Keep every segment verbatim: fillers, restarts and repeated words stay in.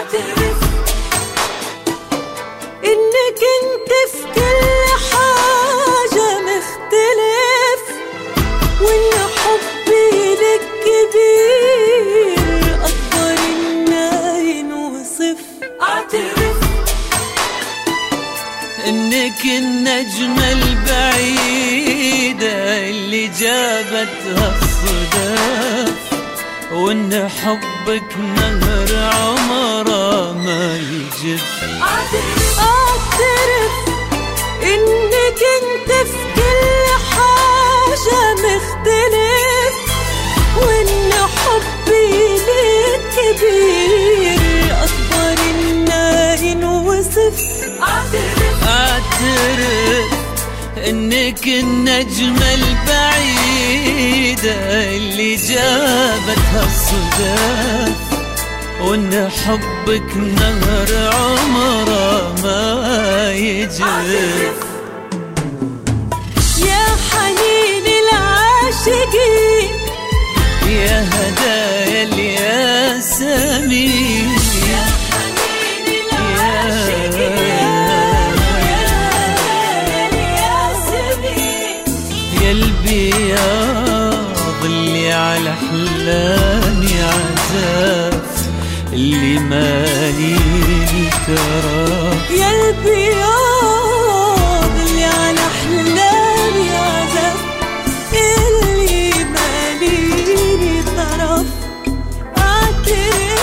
اعترف انك انت في كل حاجة مختلف، وان حبي لك كبير اكبر ما ينوصف. اعترف انك النجمة البعيدة اللي جابتها الصدف، وان حبك نهر عمره ما يجف. اعترف اعترف انك انت في كل حاجة مختلف، وان حبي لك كبير اكبر ما ينوصف. اعترف اعترف انك النجمة البعيدة اللي جابتها الصدف، وان حبك نهر عمره ما يجف. يا حنين العاشقين، يا هدايا الياسمين، يا حنين العاشقين، يا البياض اللي على أحلامي عزاف، اللي ماليني تراك. يا البياض اللي على أحلامي عزاف، اللي ماليني طرف. اعترف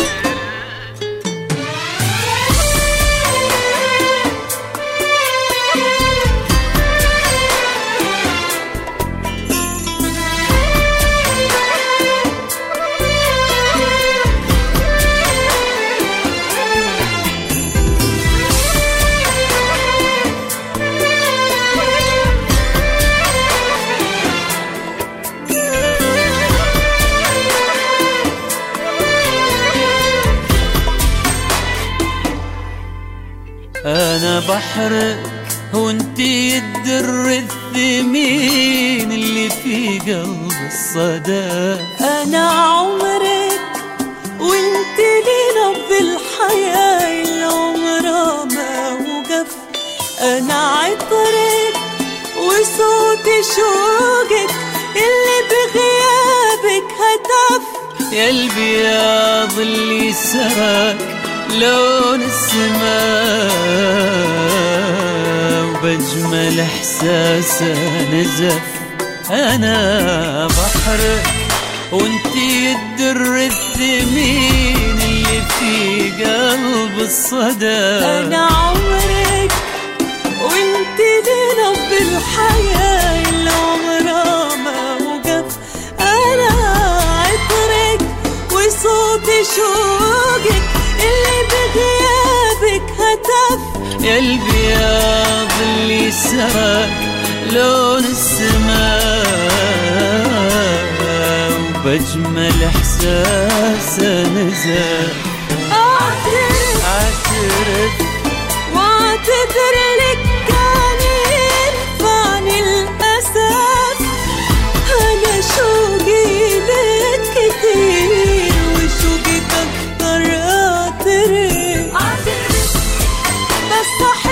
أنا بحرك وانتي الدر الثمين اللي في قلب الصدى. أنا عمرك وانت لي نبض الحياة اللي عمرها ما وقف. أنا عطرك وصوت شوقك اللي بغيابك هتف. يا البياض اللي سراك لون السماء، وبجمل احساسه نزف. انا بحرك وانتي الدر الثمين اللي في قلب الصدى. أنا عمرك وانت لي نبض الحياة اللي عمرها ما وقف. أنا عطرك وصوت شوقك اللي بغيابك هتف. يا البياض اللي سراك لون السماء، وبجمل احساسه نزف. اعترف اعترف واعتذر لك كان ينفعني الأسف. أنا شوقي لك كثير وشوقي أكثر. اعترف بس